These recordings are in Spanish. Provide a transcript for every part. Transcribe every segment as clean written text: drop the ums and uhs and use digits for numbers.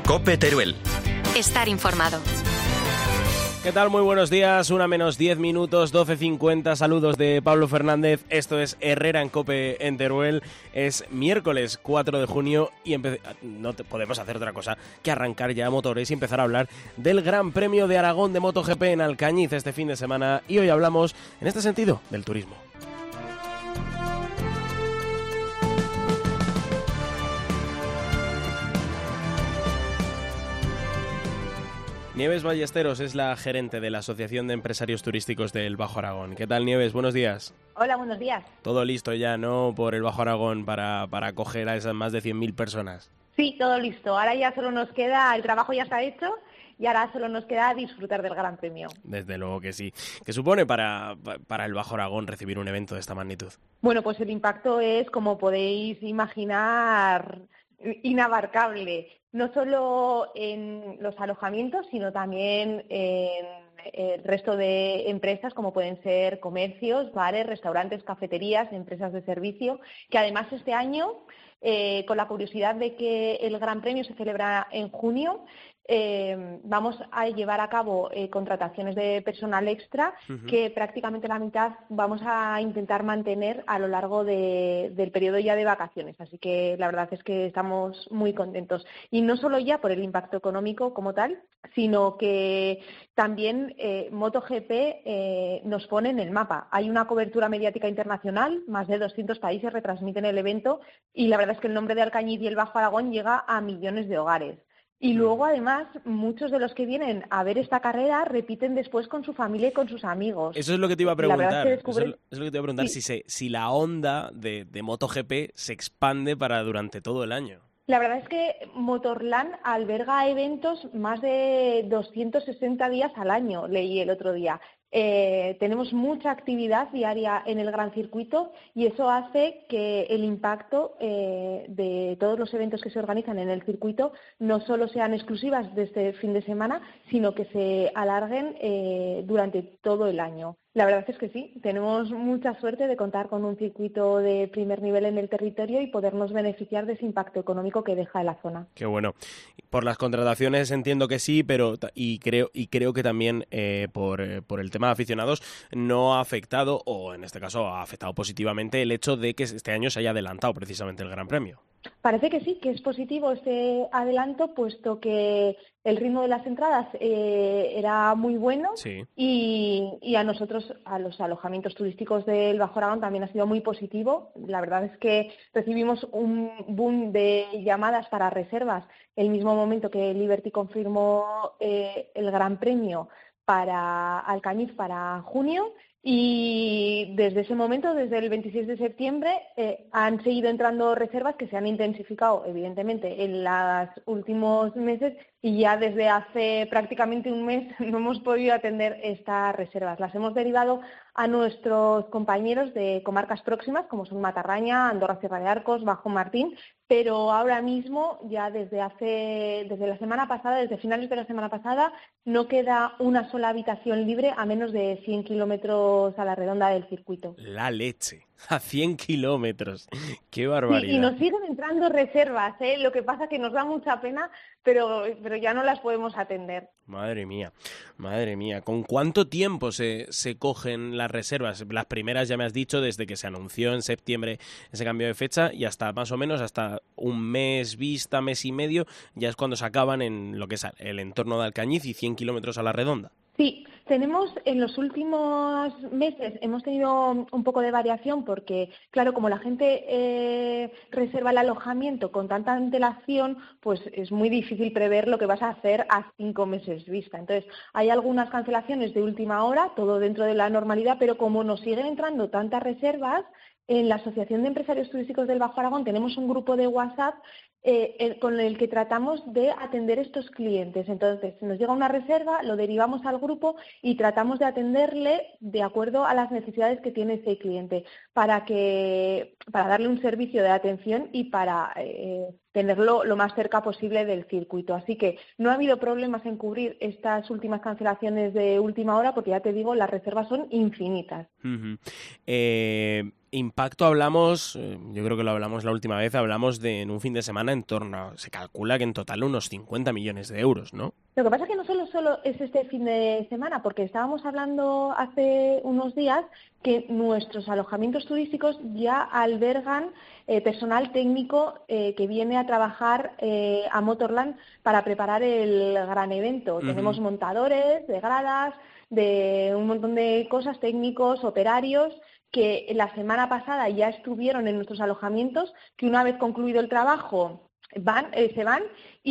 COPE Teruel. Estar informado. ¿Qué tal? Muy buenos días, 1:10, 12:50, saludos de Pablo Fernández, esto es Herrera en COPE en Teruel, es miércoles 4 de junio y no podemos hacer otra cosa que arrancar ya motores y empezar a hablar del Gran Premio de Aragón de MotoGP en Alcañiz este fin de semana y hoy hablamos, en este sentido, del turismo. Nieves Ballesteros es la gerente de la Asociación de Empresarios Turísticos del Bajo Aragón. ¿Qué tal, Nieves? Buenos días. Hola, buenos días. Todo listo ya, ¿no?, por el Bajo Aragón para acoger a esas más de 100.000 personas. Sí, todo listo. Ahora ya solo nos queda, el trabajo ya está hecho y ahora solo nos queda disfrutar del Gran Premio. Desde luego que sí. ¿Qué supone para el Bajo Aragón recibir un evento de esta magnitud? Bueno, pues el impacto es, como podéis imaginar, inabarcable. No solo en los alojamientos, sino también en el resto de empresas, como pueden ser comercios, bares, restaurantes, cafeterías, empresas de servicio, que además este año, con la curiosidad de que el Gran Premio se celebra en junio, vamos a llevar a cabo contrataciones de personal extra que prácticamente la mitad vamos a intentar mantener a lo largo del periodo ya de vacaciones. Así que la verdad es que estamos muy contentos. Y no solo ya por el impacto económico como tal, sino que también MotoGP nos pone en el mapa. Hay una cobertura mediática internacional, más de 200 países retransmiten el evento y la verdad es que el nombre de Alcañiz y el Bajo Aragón llega a millones de hogares. Y luego, además, muchos de los que vienen a ver esta carrera repiten después con su familia y con sus amigos. Eso es lo que te iba a preguntar. Es que Eso es lo que te iba a preguntar, sí. si la onda de MotoGP se expande durante todo el año. La verdad es que Motorland alberga eventos más de 260 días al año, leí el otro día. Tenemos mucha actividad diaria en el gran circuito y eso hace que el impacto de todos los eventos que se organizan en el circuito no solo sean exclusivas de este fin de semana, sino que se alarguen durante todo el año. La verdad es que sí, tenemos mucha suerte de contar con un circuito de primer nivel en el territorio y podernos beneficiar de ese impacto económico que deja en la zona. Qué bueno. Por las contrataciones entiendo que sí, pero creo que también por el tema de aficionados no ha afectado, o en este caso ha afectado positivamente el hecho de que este año se haya adelantado precisamente el Gran Premio. Parece que sí, que es positivo este adelanto, puesto que el ritmo de las entradas era muy bueno, sí. y a nosotros, a los alojamientos turísticos del Bajo Aragón, también ha sido muy positivo. La verdad es que recibimos un boom de llamadas para reservas el mismo momento que Liberty confirmó el Gran Premio para Alcañiz para junio. Y desde ese momento, desde el 26 de septiembre, han seguido entrando reservas que se han intensificado, evidentemente, en los últimos meses y ya desde hace prácticamente un mes no hemos podido atender estas reservas. Las hemos derivado a nuestros compañeros de comarcas próximas, como son Matarraña, Andorra, Sierra de Arcos, Bajo Martín, pero ahora mismo, ya desde la semana pasada, desde finales de la semana pasada, no queda una sola habitación libre a menos de 100 kilómetros a la redonda del circuito. La leche, a 100 kilómetros, qué barbaridad. Sí, y nos siguen entrando reservas, lo que pasa que nos da mucha pena, pero ya no las podemos atender. Madre mía. ¿Con cuánto tiempo se cogen las reservas? Las primeras ya me has dicho desde que se anunció en septiembre ese cambio de fecha y hasta más o menos hasta un mes vista, mes y medio, ya es cuando se acaban en lo que es el entorno de Alcañiz y 100 kilómetros a la redonda. Sí, tenemos en los últimos meses hemos tenido un poco de variación porque, claro, como la gente reserva el alojamiento con tanta antelación, pues es muy difícil prever lo que vas a hacer a 5 meses vista. Entonces, hay algunas cancelaciones de última hora, todo dentro de la normalidad, pero como nos siguen entrando tantas reservas, en la Asociación de Empresarios Turísticos del Bajo Aragón tenemos un grupo de WhatsApp con el que tratamos de atender estos clientes. Entonces, si nos llega una reserva, lo derivamos al grupo y tratamos de atenderle de acuerdo a las necesidades que tiene ese cliente para darle un servicio de atención y para tenerlo lo más cerca posible del circuito. Así que no ha habido problemas en cubrir estas últimas cancelaciones de última hora porque, ya te digo, las reservas son infinitas. impacto hablamos, yo creo que lo hablamos la última vez, hablamos de en un fin de semana en torno, se calcula que en total unos 50 millones de euros, ¿no? Lo que pasa es que no solo es este fin de semana, porque estábamos hablando hace unos días que nuestros alojamientos turísticos ya albergan personal técnico que viene a trabajar a Motorland para preparar el gran evento. Uh-huh. Tenemos montadores de gradas, de un montón de cosas, técnicos, operarios, que la semana pasada ya estuvieron en nuestros alojamientos, que una vez concluido el trabajo se van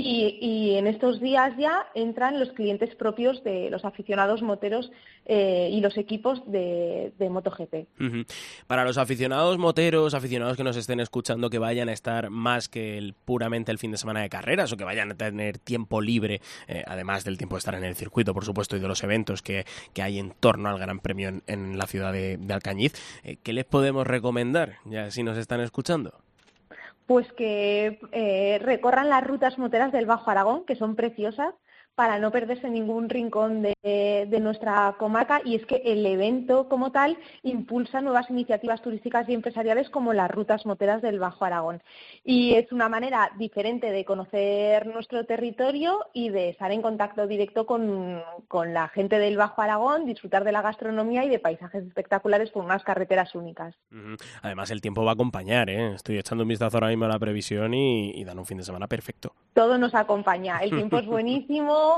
y en estos días ya entran los clientes propios de los aficionados moteros y los equipos de MotoGP. Uh-huh. Para los aficionados moteros, aficionados que nos estén escuchando, que vayan a estar más que puramente el fin de semana de carreras o que vayan a tener tiempo libre, además del tiempo de estar en el circuito, por supuesto, y de los eventos que hay en torno al Gran Premio en la ciudad de Alcañiz, ¿qué les podemos recomendar, ya si nos están escuchando? Pues que recorran las rutas moteras del Bajo Aragón, que son preciosas, para no perderse ningún rincón de nuestra comarca, y es que el evento como tal impulsa nuevas iniciativas turísticas y empresariales como las rutas moteras del Bajo Aragón. Y es una manera diferente de conocer nuestro territorio y de estar en contacto directo con la gente del Bajo Aragón, disfrutar de la gastronomía y de paisajes espectaculares por unas carreteras únicas. Además el tiempo va a acompañar, ¿eh? Estoy echando un vistazo ahora mismo a la previsión y dan un fin de semana perfecto. Todo nos acompaña, el tiempo es buenísimo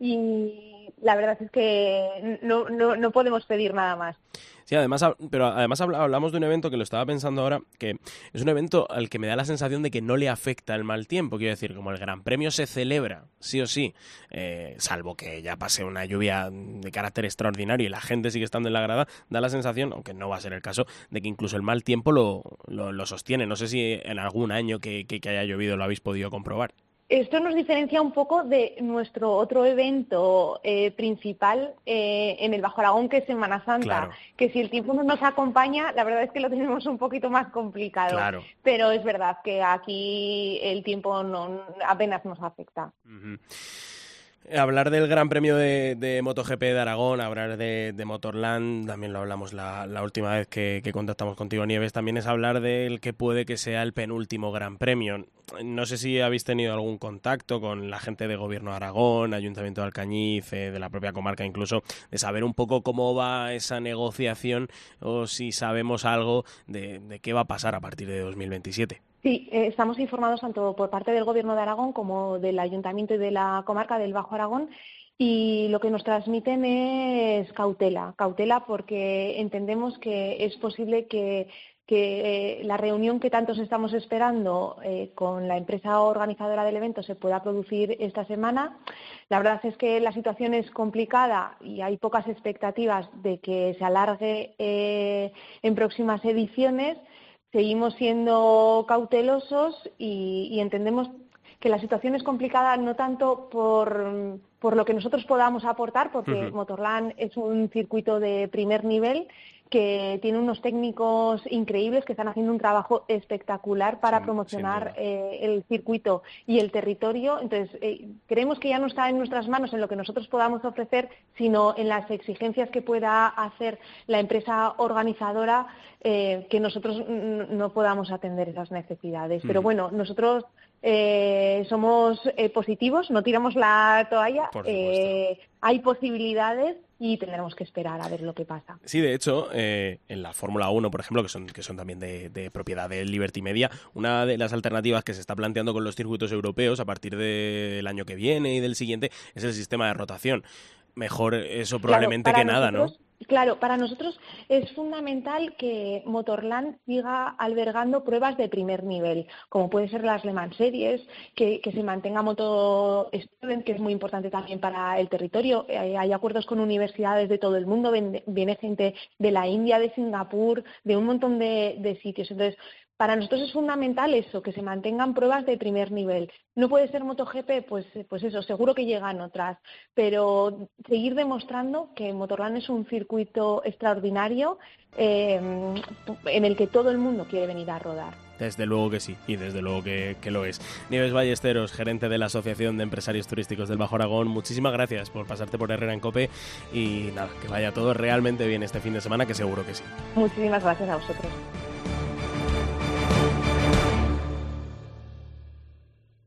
y la verdad es que no podemos pedir nada más. Sí, además hablamos de un evento que lo estaba pensando ahora, que es un evento al que me da la sensación de que no le afecta el mal tiempo. Quiero decir, como el Gran Premio se celebra, sí o sí, salvo que ya pase una lluvia de carácter extraordinario y la gente sigue estando en la grada, da la sensación, aunque no va a ser el caso, de que incluso el mal tiempo lo sostiene. No sé si en algún año que haya llovido lo habéis podido comprobar. Esto nos diferencia un poco de nuestro otro evento principal en el Bajo Aragón, que es Semana Santa, claro. Que si el tiempo no nos acompaña, la verdad es que lo tenemos un poquito más complicado. Claro. Pero es verdad que aquí el tiempo apenas nos afecta. Uh-huh. Hablar del Gran Premio de MotoGP de Aragón, hablar de Motorland, también lo hablamos la última vez que contactamos contigo, Nieves, también es hablar del que puede que sea el penúltimo Gran Premio. No sé si habéis tenido algún contacto con la gente de Gobierno de Aragón, Ayuntamiento de Alcañiz, de la propia comarca incluso, de saber un poco cómo va esa negociación o si sabemos algo de qué va a pasar a partir de 2027. Sí, estamos informados tanto por parte del Gobierno de Aragón como del Ayuntamiento y de la comarca del Bajo Aragón, y lo que nos transmiten es cautela porque entendemos que es posible que la reunión que tantos estamos esperando con la empresa organizadora del evento se pueda producir esta semana. La verdad es que la situación es complicada y hay pocas expectativas de que se alargue en próximas ediciones. Seguimos siendo cautelosos y entendemos que la situación es complicada no tanto por lo que nosotros podamos aportar, porque uh-huh. Motorland es un circuito de primer nivel que tiene unos técnicos increíbles que están haciendo un trabajo espectacular para promocionar el circuito y el territorio. Entonces, creemos que ya no está en nuestras manos en lo que nosotros podamos ofrecer, sino en las exigencias que pueda hacer la empresa organizadora, que nosotros no podamos atender esas necesidades. Pero bueno, nosotros somos positivos, no tiramos la toalla, hay posibilidades y tendremos que esperar a ver lo que pasa. Sí, de hecho, en la Fórmula 1, por ejemplo, que son también de propiedad de Liberty Media, una de las alternativas que se está planteando con los circuitos europeos a partir del año que viene y del siguiente es el sistema de rotación. Mejor eso probablemente que nada, ¿no? Claro, para nosotros es fundamental que Motorland siga albergando pruebas de primer nivel, como puede ser las Le Mans Series, que se mantenga Moto Student, que es muy importante también para el territorio. Hay acuerdos con universidades de todo el mundo, viene gente de la India, de Singapur, de un montón de sitios. Entonces, para nosotros es fundamental eso, que se mantengan pruebas de primer nivel. No puede ser MotoGP, pues eso, seguro que llegan otras, pero seguir demostrando que Motorland es un circuito extraordinario en el que todo el mundo quiere venir a rodar. Desde luego que sí, y desde luego que lo es. Nieves Ballesteros, gerente de la Asociación de Empresarios Turísticos del Bajo Aragón, muchísimas gracias por pasarte por Herrera en COPE y nada, que vaya todo realmente bien este fin de semana, que seguro que sí. Muchísimas gracias a vosotros.